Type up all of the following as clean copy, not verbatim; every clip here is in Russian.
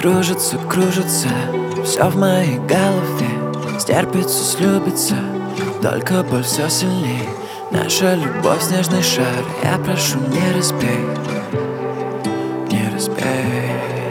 кружится, кружится, все в моей голове. Стерпится, слюбится, только боль все сильней. Наша любовь — снежный шар. Я прошу, не разбей, не разбей.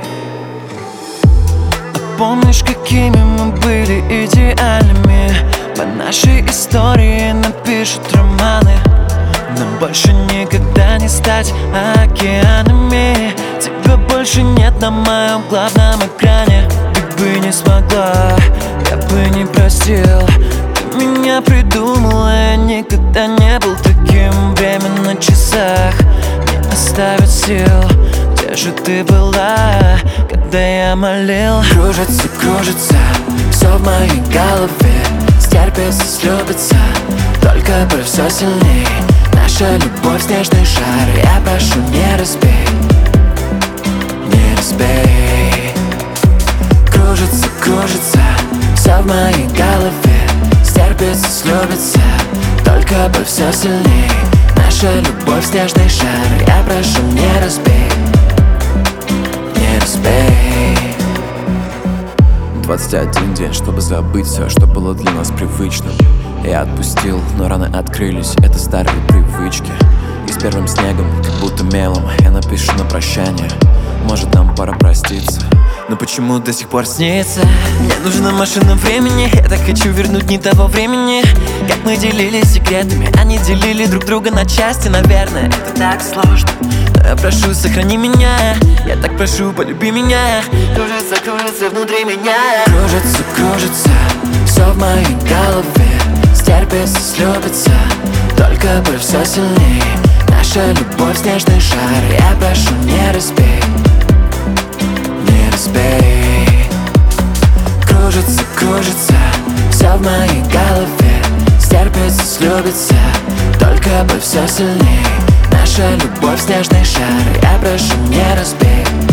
А помнишь, какими мы были идеальными? По нашей истории напишут романы. Нам больше никогда не стать океанами. Тебя больше нет на моем главном экране. Ты бы не смогла, я бы не простил. Ты меня придумала, я никогда не был таким. Время на часах не оставит сил. Где же ты была, когда я молил? Кружится, кружится, все в моей голове. Стерпится, слюбится, только боль все сильней. Наша любовь — снежный шар. Я прошу, не разбей, не разбей. Кружится, кружится, все в моей голове. Стерпится, слюбится, только боль все сильней. Наша любовь — снежный шар. Я прошу, не разбей, не разбей. 21 день, чтобы забыть все, что было для нас привычным. Я отпустил, но раны открылись, это старые привычки. И с первым снегом, как будто мелом, я напишу на прощание: может, нам пора проститься. Но почему до сих пор снится? Мне нужна машина времени. Я так хочу вернуть не того времени. Как мы делились секретами, они делили друг друга на части. Наверное, это так сложно, но я прошу, сохрани меня. Я так прошу, полюби меня. Кружится, кружится внутри меня. Кружится, кружится, все в моей голове. Стерпится, слюбится, только боль все сильней. Наша любовь — снежный шар. Я прошу, не разбей, не разбей. Кружится, кружится, все в моей голове. Стерпится, слюбится, только боль все сильней. Наша любовь — снежный шар. Я прошу, не разбей.